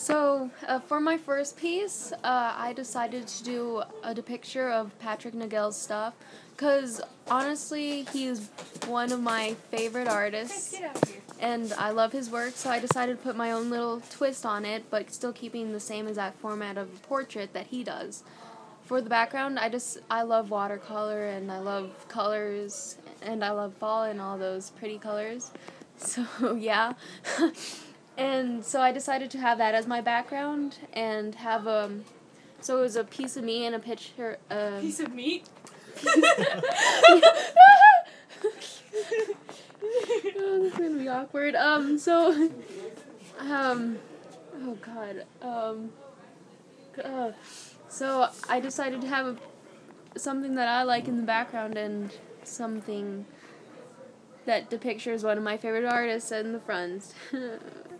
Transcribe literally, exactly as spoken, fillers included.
So, uh, for my first piece, uh, I decided to do a depiction of Patrick Nagel's stuff, because honestly, he's one of my favorite artists, and I love his work, so I decided to put my own little twist on it, but still keeping the same exact format of a portrait that he does. For the background, I just, I love watercolor, and I love colors, and I love fall and all those pretty colors, so yeah. And so I decided to have that as my background and have um so it was a piece of me and a picture uh Piece of meat? Oh, this is gonna be awkward. Um so um oh god. Um uh, so I decided to have a, something that I like in the background and something that depicts one of my favorite artists in the front.